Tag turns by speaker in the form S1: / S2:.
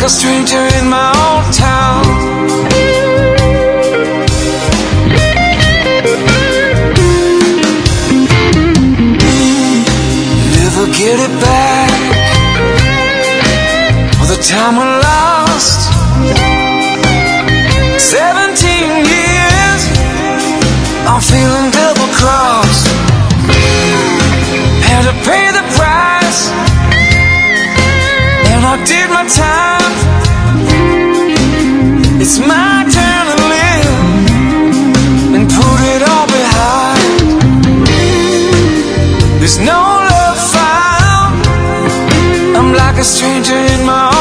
S1: a stranger in my own town. Never get it back, all the time we lost. 17 years, I'm feeling double-crossed. Had to pay the price, and I did my time. It's my turn to live and put it all behind. There's no love found, I'm like a stranger in my